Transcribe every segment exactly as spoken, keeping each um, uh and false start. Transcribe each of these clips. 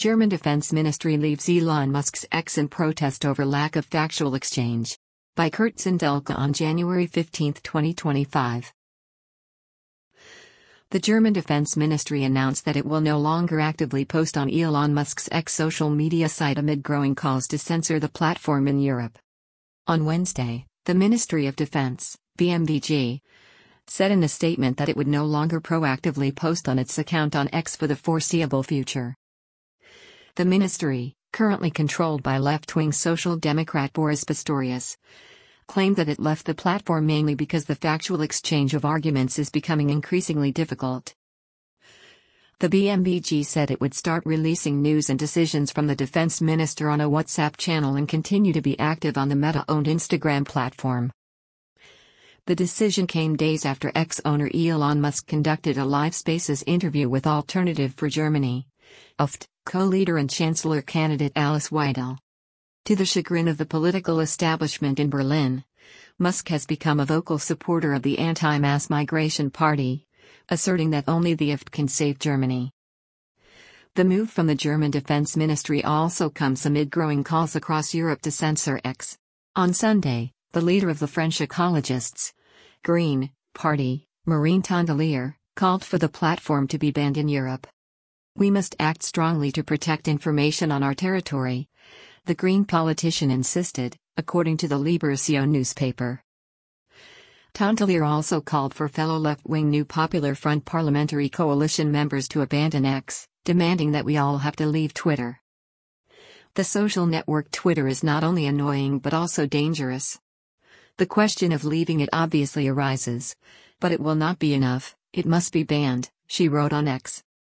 German Defense Ministry leaves Elon Musk's X in protest over lack of factual exchange. By Kurt Sindelka on January fifteenth, twenty twenty-five. The German Defense Ministry announced that it will no longer actively post on Elon Musk's X social media site amid growing calls to censor the platform in Europe. On Wednesday, the Ministry of Defense, B M V G, said in a statement that it would no longer proactively post on its account on X for the foreseeable future. The ministry, currently controlled by left-wing Social Democrat Boris Pistorius, claimed that it left the platform mainly because the factual exchange of arguments is becoming increasingly difficult. The B M V G said it would start releasing news and decisions from the defense minister on a WhatsApp channel and continue to be active on the Meta-owned Instagram platform. The decision came days after X owner Elon Musk conducted a live Spaces interview with Alternative for Germany, A F T, co-leader and chancellor candidate Alice Weidel. To the chagrin of the political establishment in Berlin, Musk has become a vocal supporter of the anti-mass migration party, asserting that only the A F T can save Germany. The move from the German Defense Ministry also comes amid growing calls across Europe to censor X. On Sunday, the leader of the French ecologists' Green Party, Marine Tondelier, called for the platform to be banned in Europe. "We must act strongly to protect information on our territory," the Green politician insisted, according to the Liberation newspaper. Tondelier also called for fellow left-wing New Popular Front parliamentary coalition members to abandon X, demanding that we all have to leave Twitter. The social network Twitter is not only annoying but also dangerous. The question of leaving it obviously arises, but it will not be enough, it must be banned, she wrote on X.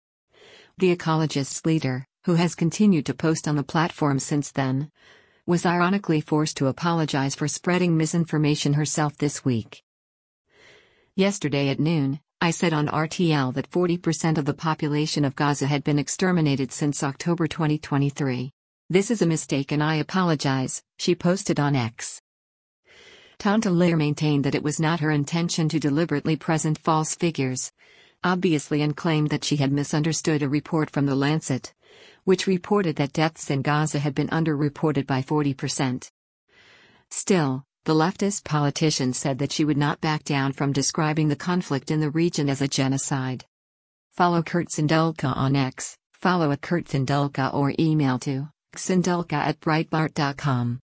The ecologists' leader, who has continued to post on the platform since then, was ironically forced to apologize for spreading misinformation herself this week. "Yesterday at noon, I said on R T L that forty percent of the population of Gaza had been exterminated since October twenty twenty-three. This is a mistake and I apologize," she posted on X. Tondelier maintained that it was not her intention to deliberately present false figures, obviously, and claimed that she had misunderstood a report from The Lancet, which reported that deaths in Gaza had been underreported by forty percent. Still, the leftist politician said that she would not back down from describing the conflict in the region as a genocide. Follow Kurt Sindelka on X, follow at Kurt Sindelka or email to sindelka at breitbart dot com.